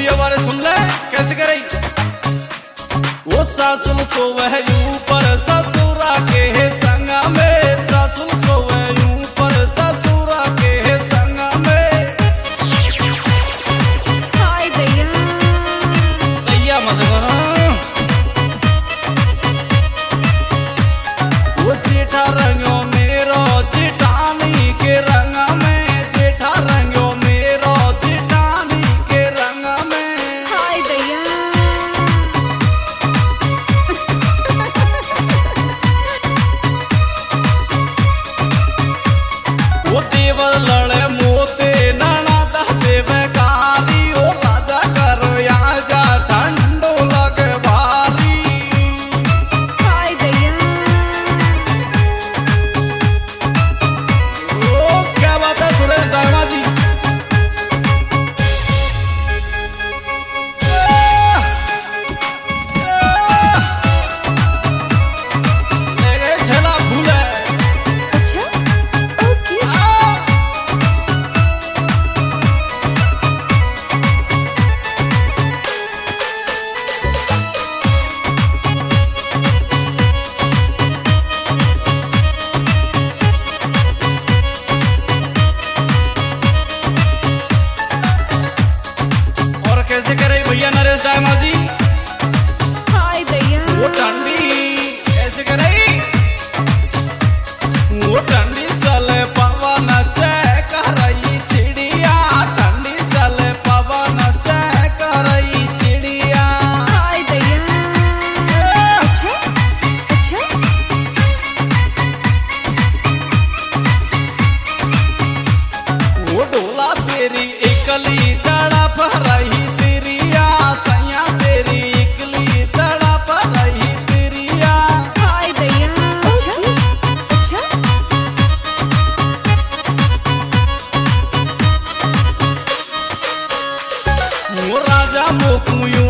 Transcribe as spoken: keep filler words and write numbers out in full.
ये बारे सुन ले कैसे करे वो सासुल तो वह ऊपर ससुरा के संगा में सासुल तो वह ऊपर ससुरा के संगा में हाय दैया दैया मत करो वो जेठा रंगो मेरो जेठानी के रंग में जेठा रंगो मेरो जेठानी के रंग में हाय दैया वो देवर लड़े मोते नाना दह देवे कारी ओ राजा करो यहाँ जा ठंडो लगे भारी हाय दैया ओ क्या बात है सुरेश दामा जी ले झला फूले अच्छा ओके और कैसे करे भैया नरेश दामा जी हाय दैया वो ठंडी ऐसे करे वो ठंडी चले पवन चेक रही चिड़िया ठंडी चले पवन चेक रही चिड़िया हाय दैया अच्छा अच्छा वो डोला तेरी इकली तड़प रही सिरिया सैया तेरी इकली तड़प रही सिरिया हाय दैया अच्छा अच्छा वो राजा मोकुयो